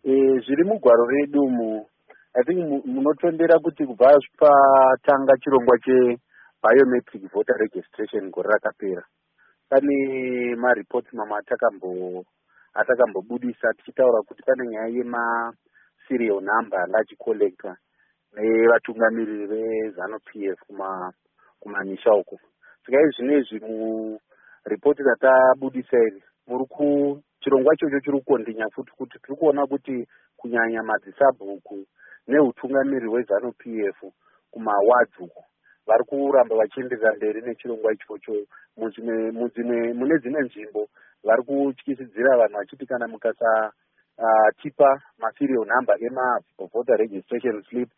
Zviri mugwaro redu I think munotondera kuti kubva patanga chirongwa che-biometric voter registration gore rakapera. Pane maripoti mamwe atakambobudisa tichitaura kuti pane nyaya yema-serial number anga achikolekta nevatungamiriri veZANU-PF kumamisha uko. Saka izvinezvi muripoti ratabudisa iri chirongwa ichocho chiri kukondinya futi kuti tiri kuona kuti kunyanya madzisabhuku neutungamiriri weZANU-PF kumawards uko vari kuramba vachienderera mberi nechirongwa ichocho. Mune dzimwe nzvimbo vari kutyisidzira vanhu vachiti kana mukasatipa maserial number ema-voter registration slip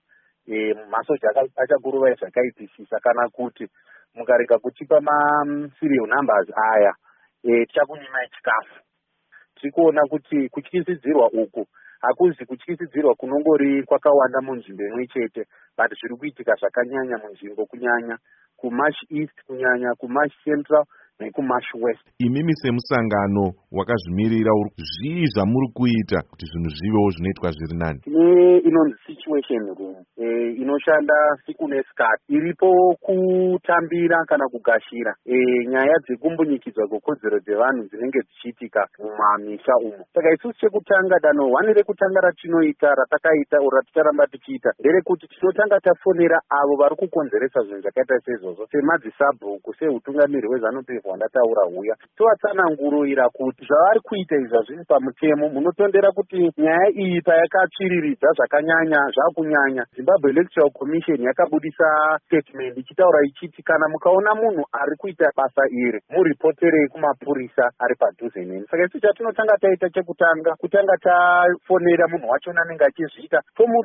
masoja achakuruvai zvakaipisisa, kana kuti mukarega kutipa ma-serial numbers aya tichakunyimai chikafu. Tiri kuona kuti kutyisidzirwa uku hakuzi kutyisidzirwa kunongori kwakawanda munzvimbo imwe chete, but zviri kuitika zvakanyanya munzvimbo, kunyanya kuMarsh East, kunyanya kuMarsh Central nekuMarsh West. Imimi semusangano wakazvimirira, zvii zvamuri kuita kuti zvinhu zvivewo zvinoitwa zviri nani? Tine inonzi situation room inoshanda siku nesikati, iripo kutambira kana kugashira nyaya dzekumbunyikidzwa kwekodzero dzevanhu dzinenge dzichiitika mumamisha umo. Saka isusu chekutanga danho 1 rekutanga ratinoita ratakaita raticharamba tichiita nderekuti tinotanga tafonera avo vari kukonzeresa zvinhu zvakaita seizvozvo, semadzisabhuku, seutungamiriri weZANU-PF wandataura uya, tovatsanangurira kuti zvavari kuita izva zviri pamutemo. Munotondera kuti nyaya iyi payakatsviriridza zvakanyanya zvakunyanya, Zimbabwe Electoral Commission yakabudisa statement ichitaura ichiti kana mukaona munhu ari kuita basa iri muripoterei kumapurisa ari padhuze neni. Saka isu chatinotanga taita kutanga tafonera munhu wachona anenge achizviita,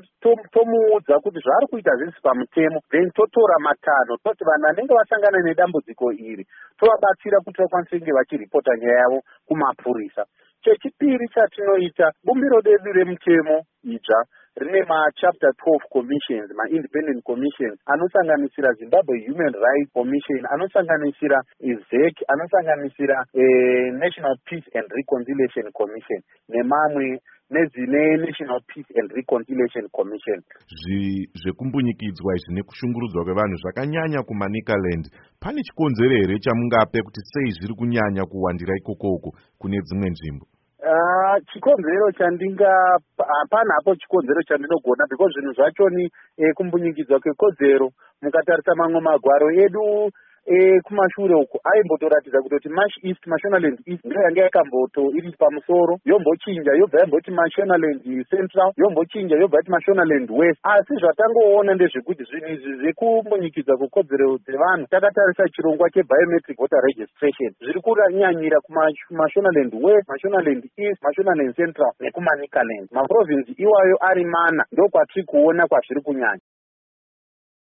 tomuudza kuti zvaari kuita zvisi pamutemo, then totora matanho toti vanhu vanenge vasangana nedambudziko iri tovabatsira kuti vakwanise kunge vachiripota nyaya yavo kumapurisa. Chechipiri chatinoita, bumbiro redu remutemo idzva rine ma-chapter 12 commissions, ma-independent commissions anosanganisira Zimbabwe Human Rights Commission, anosanganisira ZEC, anosanganisira National Peace and Reconciliation Commission nemamwe nedzine National Peace and Reconciliation Commission. Zvekumbunyikidzwa izvi nekushungurudzwa kwevanhu zvakanyanya kuManicaland, pane chikonzero here chamungape kuti sei zviri kunyanya kuwandira ikokoko kune dzimwe nzvimbo? Chikonzero hapana hapo chikonzero chandinogona, because zvinhu zvacho ni kumbunyikidzwa kwekodzero mukatarisa mamwe magwaro edu kumashure uko aimbotoratidza kuti Marsh East, Mashonaland East ndiyo yanga yakamboto iri pamusoro, yombochinja yobva yamboti Mashonaland Central, yombochinja yobva yati Mashonaland West. Asi zvatangoona ndezvekuti zvinhu izvi zvekumbunyikidzwa kwekodzero dzevanhu, takatarisa chirongwa che-biometric voter registration zviri kunyanyira kuMashonaland West, Mashonaland East, Mashonaland Central nekuManicaland. Maprovinsi iwayo ari 4 ndokwatiri kuona kwazviri kunyanya.